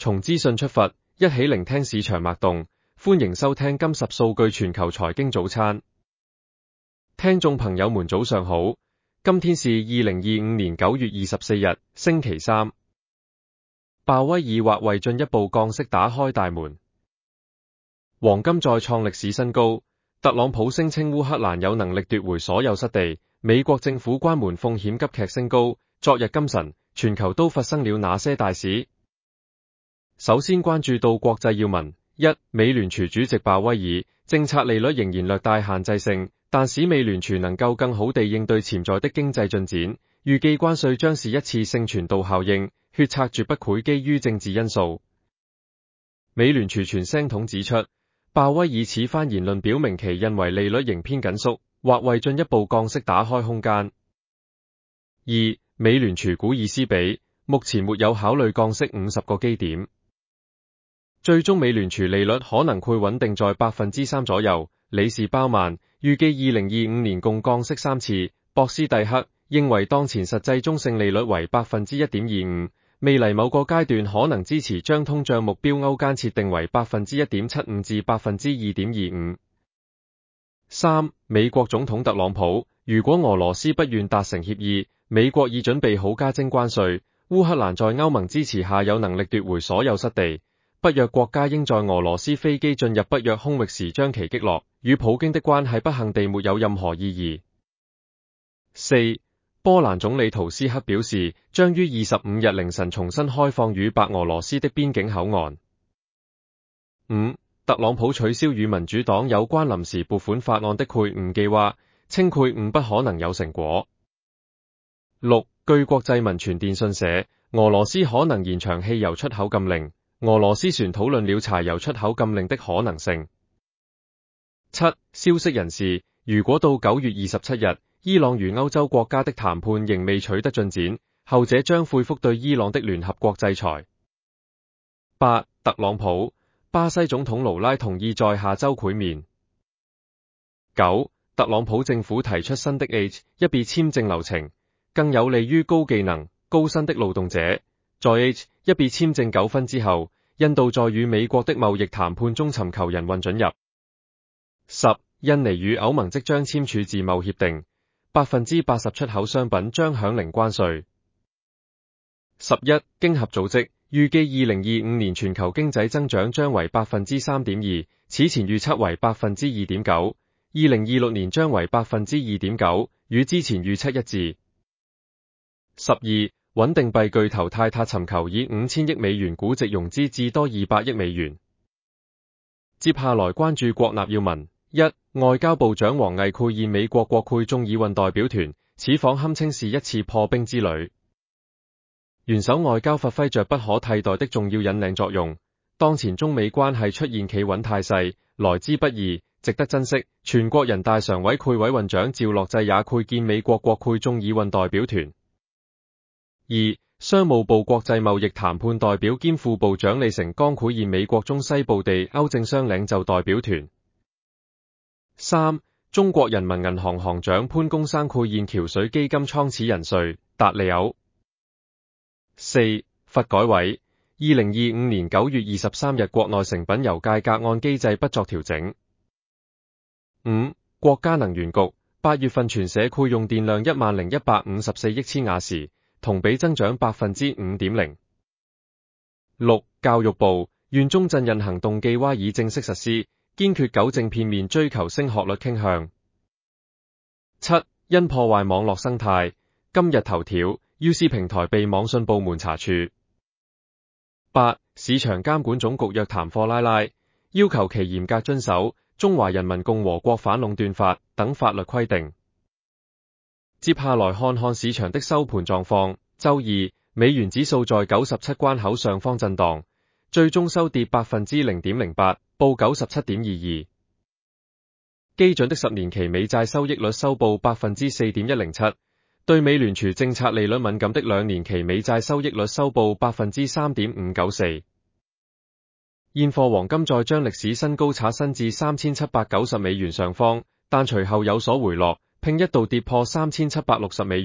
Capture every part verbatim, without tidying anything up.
從資訊出發，一起聆聽市場脈動。歡迎收聽今十數據全球財經早餐。聽眾朋友們早上好，今天是二零二五年九月二十四日，星期三。鮑威爾或為進一步降息打開大門。黃金再創歷史新高，特朗普聲稱烏克蘭有能力奪回所有失地，美國政府關門風險急劇升高。昨日今晨，全球都發生了哪些大事？首先關注到國際要聞。一、美聯儲主席鮑威爾，政策利率仍然略帶限制性，但使美聯儲能夠更好地應對潛在的經濟進展。預計關稅將是一次性傳導效應，決策絕不會基於政治因素。美聯儲傳聲筒指出，鮑威爾此番言論表明其認為利率仍偏緊縮，或為進一步降息打開空間。二、美聯儲古爾斯比，目前沒有考慮降息五十個基點。最終美聯儲利率可能會穩定在百分之三左右。理事鮑曼預計二零二五年共降息三次。博斯蒂克認為當前實際中性利率為百分之一點二五，未來某個階段可能支持將通脹目標區間設定為百分之一點七五至百分之二點二五。三、美國總統特朗普，如果俄羅斯不願達成協議，美國已準備好加徵關稅。烏克蘭在歐盟支持下有能力奪回所有失地。北約國家應在俄羅斯飛機進入北約空域時將其擊落，與普京的關係不幸地沒有任何意義。四、波蘭總理圖斯克表示，將於二十五日凌晨重新開放與白俄羅斯的邊境口岸。五、特朗普取消與民主黨有關臨時撥款法案的賄賂計劃，稱賄賂不可能有成果。六、據國際民傳電訊社，俄羅斯可能延長汽油出口禁令。俄羅斯船討論了柴油出口禁令的可能性。七、消息人士，如果到九月二十七日，伊朗與歐洲國家的談判仍未取得進展，後者將恢復對伊朗的聯合國制裁。八、特朗普，巴西總統盧拉同意在下周會面。九、特朗普政府提出新的 H 一 B 簽證流程，更有利於高技能、高薪的勞動者。在 H 一 B 簽證糾紛之後，印度在與美國的貿易談判中尋求人運准入。十、印尼與歐盟即將簽署自貿協定，百分之八十出口商品將享零關稅。十一、經合組織預計二零二五年全球經濟增長將為百分之三點二，此前預測為百分之二點九，二零二六年將為百分之二點九，與之前預測一致。十二、穩定幣巨頭泰達尋求以五千億美元估值融資至多二百億美元。接下來關注國納要聞。一、外交部長王毅饋唁美國國會眾議院代表團，此訪堪稱是一次破冰之旅。元首外交發揮着不可替代的重要引領作用。當前中美關係出現企穩態勢，來之不易，值得珍惜。全國人大常委會委員長趙樂際也饋見美國國會眾議院代表團。二、商務部國際貿易談判代表兼副部長李成剛饋唁美國中西部地歐政商領袖代表團。三、中國人民銀行行長潘功生饋唁橋水基金創始人瑞達利歐。四、發改委二零二五年九月二十三日國內成品油價格按機制不作調整。五、國家能源局八月份全社饋用電量一萬零一百五十四億千瓦時，同比增長百分之五點零。六、教育部願中震印行動計劃已正式實施，堅決糾正片面追求升學率傾向。七、因破壞網絡生態，今日頭條 U C 平台被網信部門查處。八、市場監管總局約談貨拉拉，要求其嚴格遵守《中華人民共和國反壟斷法》等法律規定。接下來看看市場的收盤狀況。周二，美元指數在九十七關口上方震盪，最終收跌百分之零點零八，報九十七點二二。基準的十年期美債收益率收報百分之四點一零七，對美聯儲政策利率敏感的兩年期美債收益率收報百分之三點五九四。現貨黃金再將歷史新高刷新至三千七百九十美元上方，但隨後有所回落，並一度跌破三千七百六十美元，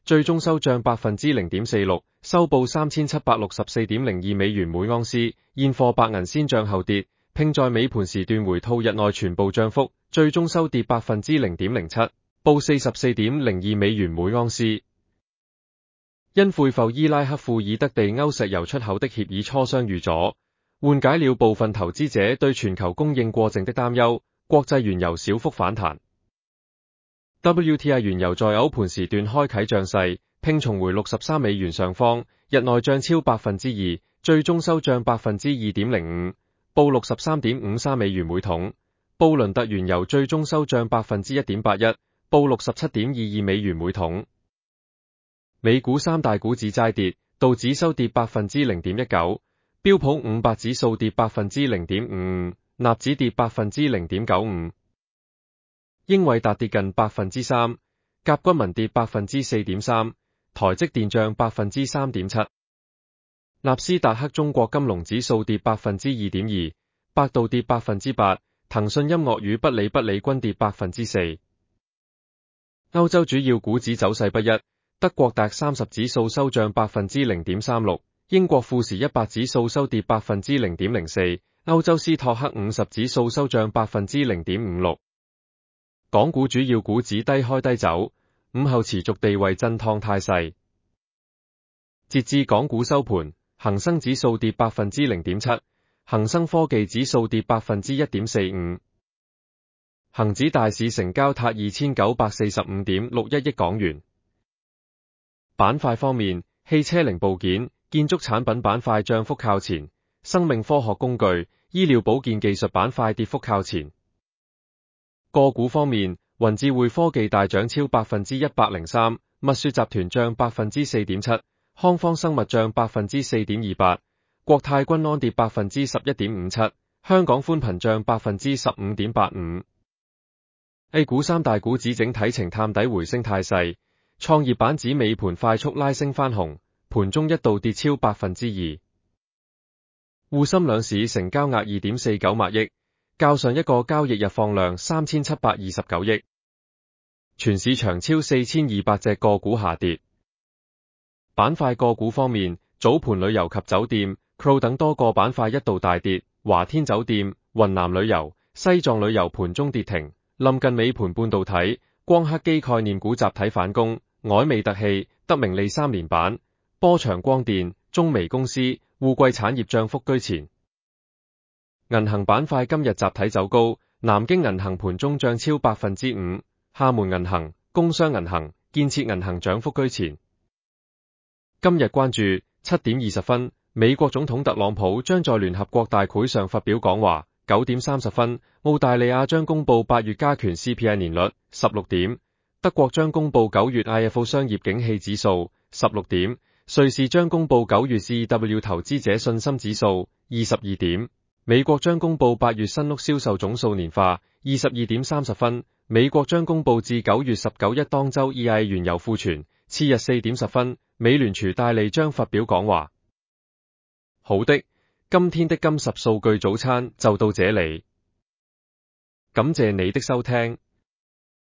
最終收漲百分之零點四六，收報三千七百六十四點零二美元每盎司。現貨白銀先漲後跌，並在尾盤時段回吐日內全部漲幅，最終收跌百分之零點零七，報四十四點零二美元每盎司。因悔埠伊拉克庫爾德地歐石油出口的協議磋商遇阻，緩解了部分投資者對全球供應過剩的擔憂，國際原油小幅反彈。W T I 原油在歐盤時段開啟漲勢，並重回六十三美元上方，日內漲超百分之二，最終收漲百分之二點零五，報六十三點五三美元每桶。布倫特原油最終收漲百分之一點八一，報六十七點二二美元每桶。美股三大股指齋跌，道指收跌百分之零點一九，標普五百指數跌百分之零點五五，納指跌百分之零點九五。英偉達跌近百分之三，甲骨文跌百分之四點三，台積電漲百分之三點七。納斯達克中國金龍指數跌百分之二點二，百度跌百分之八，騰訊音樂與不理不理均跌百分之四。歐洲主要股指走勢不一，德國達三十指數收漲百分之零點三六，英國富時一百指數收跌百分之零點零四，歐洲斯托克五十指數收漲百分之零點五六。港股主要股指低開低走，午後持續地位震盪態勢。截至港股收盤，恒生指數跌百分之零點七，恒生科技指數跌百分之一點四五。恒指大市成交達二千九百四十五點六一億港元。板塊方面，汽車零部件、建築產品板塊漲幅靠前，生命科學工具、醫療保健技術板塊跌幅靠前。個股方面，雲智匯科技大漲超百分之一百零三，蜜雪集團漲百分之四點七，康方生物漲百分之四點二八，國泰君安跌百分之十一點五七，香港寬頻漲百分之十五點八五。A 股三大股指整體呈探底回升態勢，創業板指尾盤快速拉升翻紅，盤中一度跌超百分之二。滬深兩市成交額二點四九萬億。較上一個交易日放量三千七百二十九億，全市場超四千二百隻個股下跌。板塊個股方面，早盤旅遊及酒店、C R O 等多個板塊一度大跌，華天酒店、雲南旅遊、西藏旅遊盤中跌停。臨近尾盤半導體、光刻機概念股集體反攻，凱美特氣、德明利三連板，波長光電、中微公司、滬貴產業漲幅居前。銀行板塊今日集體走高，南京銀行盤中漲超百分之五，廈門銀行、工商銀行、建設銀行漲幅居前。今日關注七點二十分，美國總統特朗普將在聯合國大會上發表講話。九點三十分，澳大利亞將公布八月加權 C P I 年率。十六點，德國將公布九月 I F O 商業景氣指數。十六點，瑞士將公布九月 C E W 投資者信心指數。二十二點，美國將公布八月新屋銷售總數年化。二十二點三十分，美國將公布至九月十九日當周 E I 原油庫存。次日四點十分，美聯儲戴利將發表講話。好的，今天的金十數據早餐就到這裡，感謝你的收聽。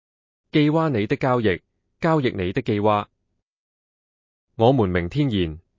記娃你的交易，交易你的記娃，我們明天見。